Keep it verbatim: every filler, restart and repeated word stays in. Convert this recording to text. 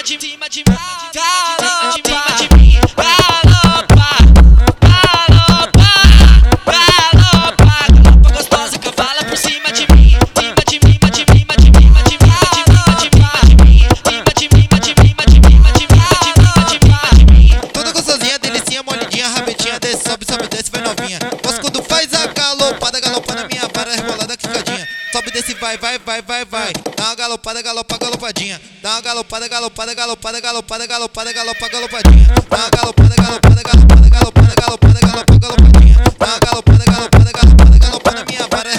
cima de cima de mim, galopa, cima de mim, galopa, galopa, galopa, galopa gostosa, cavala por cima de mim, cima de mim, de mim, de mim, de mim, de mim, de mim, de mim, de mim, de mim, de mim, de mim, de mim, de mim. Toda gostosinha, delicinha, molidinha, rabetinha, desce, sobe, sobe, desce, vai novinha. Gosto quando faz a galopada, galopa na minha vara, rebolada, quicadinha. Sobe, desce, vai, vai, vai, vai, vai. Dá uma galopada, galopa, galopadinha. Dá uma galopada, galopada, galopada, galopada, galopada, galopa, galopadinha. Dá uma galopada, galopada, galopada, galopada, galopada, galopa, galopadinha. Dá uma galopada, galopada, galopada, galopa na minha vara,